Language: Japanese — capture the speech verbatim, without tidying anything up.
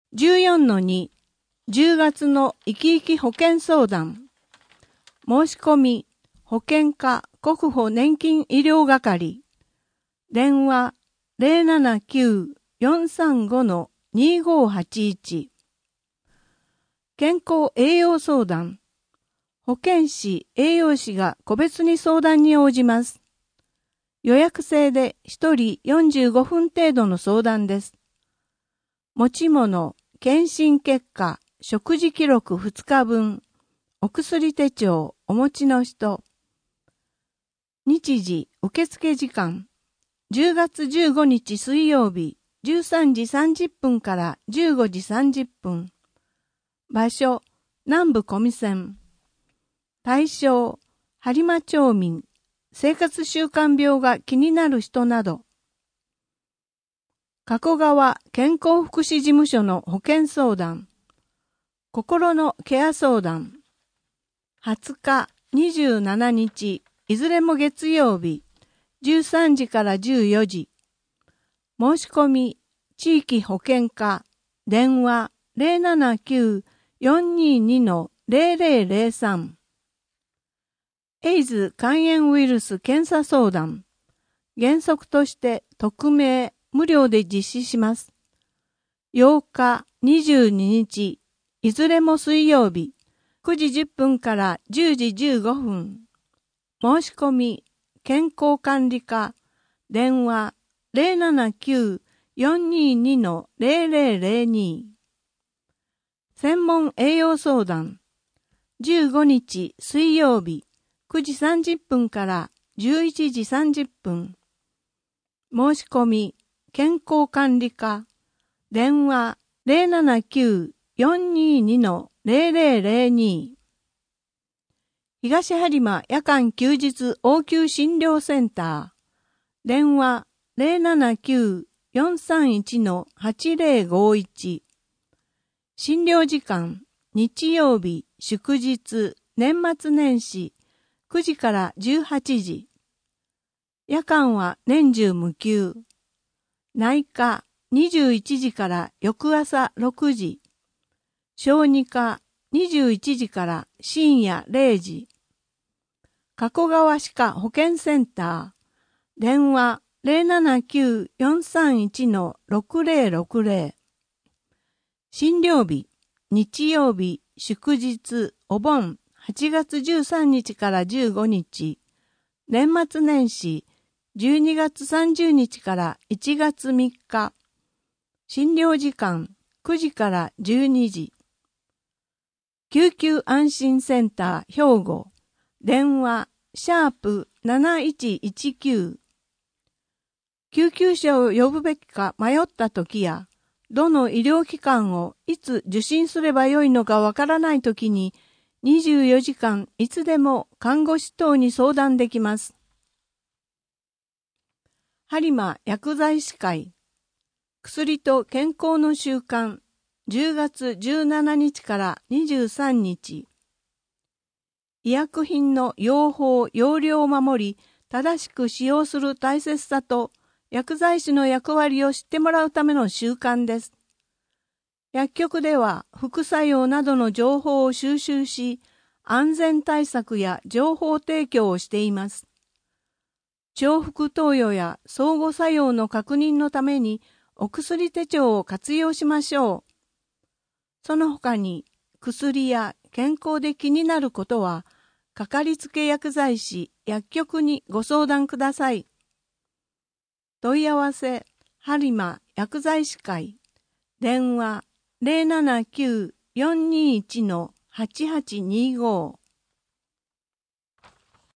じゅうよんのに、じゅうがつの生き生き保険相談。申し込み、保険課国保年金医療係。電話 ゼロななきゅう よんさんご にごはちいち。健康栄養相談。保健師、栄養士が個別に相談に応じます。予約制でひとりよんじゅうごふん程度の相談です。持ち物、検診結果、食事記録ふつかぶん、お薬手帳お持ちの人。日時、受付時間、じゅうがつじゅうごにち水曜日、じゅうさんじさんじゅっぷんからじゅうごじさんじゅっぷん。場所、南部小見線。対象、播磨町民、生活習慣病が気になる人など。加古川健康福祉事務所の保健相談。心のケア相談。はつか、にじゅうしちにち、いずれも月曜日、じゅうさんじからじゅうよじ。申し込み、地域保健課、電話 ゼロななきゅう よんにに ゼロゼロゼロさん。エイズ肝炎ウイルス検査相談。原則として匿名、無料で実施します。ようか、にじゅうににち、いずれも水曜日、くじじゅっぷんからじゅうじじゅうごふん。申し込み、健康管理課、電話 ゼロななきゅう よんにに ゼロゼロゼロに。専門栄養相談。じゅうごにち水曜日、くじさんじゅっぷんからじゅういちじさんじゅっぷん。申し込み、健康管理課、電話 ゼロななきゅう よんにに ゼロゼロゼロに。東播磨夜間休日応急診療センター。電話 ゼロななきゅう よんさんいち はちゼロごいち。診療時間、日曜日、祝日、年末年始、くじからじゅうはちじ。夜間は年中無休。内科、にじゅういちじから翌朝ろくじ。小児科、にじゅういちじから深夜れいじ。加古川歯科保健センター。電話 ゼロななきゅう よんさんいち ろくゼロろくゼロ。診療日、日曜日、祝日、お盆、はちがつじゅうさんにちからじゅうごにち。年末年始、じゅうにがつさんじゅうにちからいちがつみっか。診療時間、くじからじゅうにじ。救急安心センター兵庫。電話、シャープなないちいちきゅう。救急車を呼ぶべきか迷った時や、どの医療機関をいつ受診すればよいのかわからない時に、にじゅうよじかんいつでも看護師等に相談できます。播磨薬剤師会。薬と健康の習慣。じゅうがつじゅうしちにちからにじゅうさんにち。医薬品の用法・用量を守り、正しく使用する大切さと、薬剤師の役割を知ってもらうための習慣です。薬局では副作用などの情報を収集し、安全対策や情報提供をしています。重複投与や相互作用の確認のためにお薬手帳を活用しましょう。その他に薬や健康で気になることは、かかりつけ薬剤師、薬局にご相談ください。問い合わせ、播磨薬剤師会。電話 ゼロななきゅう よんにいち はちはちにご。